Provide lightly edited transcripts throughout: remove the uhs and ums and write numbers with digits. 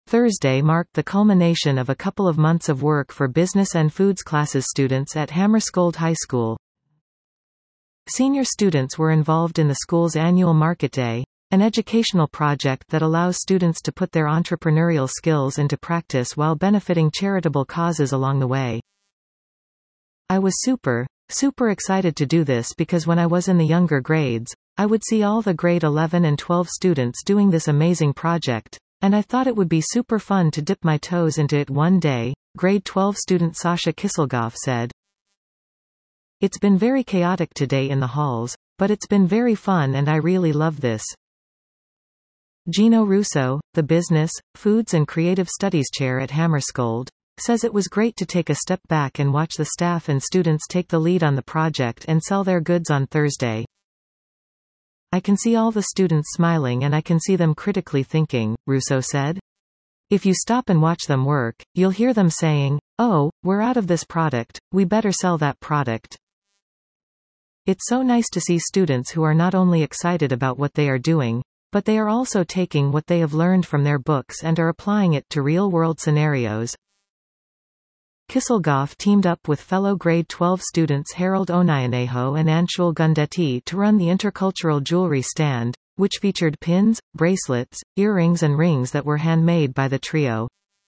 Thursday marked the culmination of a couple of months of work for business and foods classes students at Hammarskjöld High School. Senior students were involved in the school's annual Market Day, an educational project that allows students to put their entrepreneurial skills into practice while benefiting charitable causes along the way. I was super excited to do this because when I was in the younger grades, I would see all the grade 11 and 12 students doing this amazing project, and I thought it would be super fun to dip my toes into it one day, grade 12 student Sasha Kisselgoff said. It's been very chaotic today in the halls, but it's been very fun and I really love this. Gino Russo, the Business, Foods and Creative Studies Chair at Hammarskjöld, says it was great to take a step back and watch the staff and students take the lead on the project and sell their goods on Thursday. I can see all the students smiling and I can see them critically thinking, Russo said. If you stop and watch them work, you'll hear them saying, "Oh, we're out of this product, we better sell that product." It's so nice to see students who are not only excited about what they are doing, but they are also taking what they have learned from their books and are applying it to real-world scenarios. Kisselgoff teamed up with fellow grade 12 students Harold Onayaneho and Anshul Gundetti to run the intercultural jewelry stand, which featured pins, bracelets, earrings and rings that were handmade by the trio.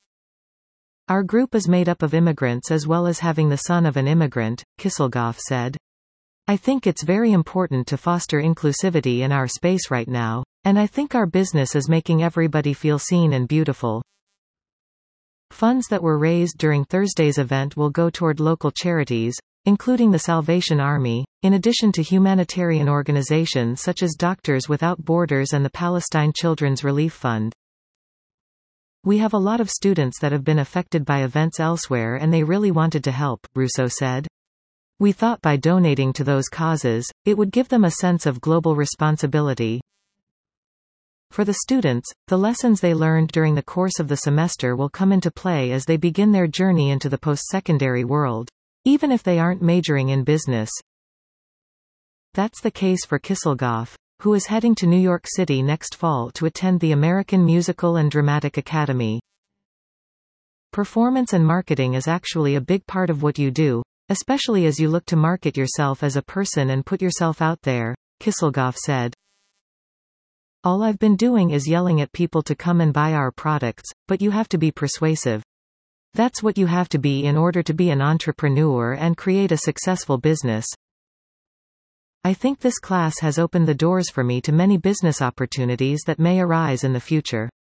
Our group is made up of immigrants as well as having the son of an immigrant, Kisselgoff said. I think it's very important to foster inclusivity in our space right now, and I think our business is making everybody feel seen and beautiful. Funds that were raised during Thursday's event will go toward local charities, including the Salvation Army, in addition to humanitarian organizations such as Doctors Without Borders and the Palestine Children's Relief Fund. We have a lot of students that have been affected by events elsewhere and they really wanted to help, Russo said. We thought by donating to those causes, it would give them a sense of global responsibility. For the students, the lessons they learned during the course of the semester will come into play as they begin their journey into the post-secondary world, even if they aren't majoring in business. That's the case for Kisselgoff, who is heading to New York City next fall to attend the American Musical and Dramatic Academy. Performance and marketing is actually a big part of what you do, especially as you look to market yourself as a person and put yourself out there, Kisselgoff said. All I've been doing is yelling at people to come and buy our products, but you have to be persuasive. That's what you have to be in order to be an entrepreneur and create a successful business. I think this class has opened the doors for me to many business opportunities that may arise in the future.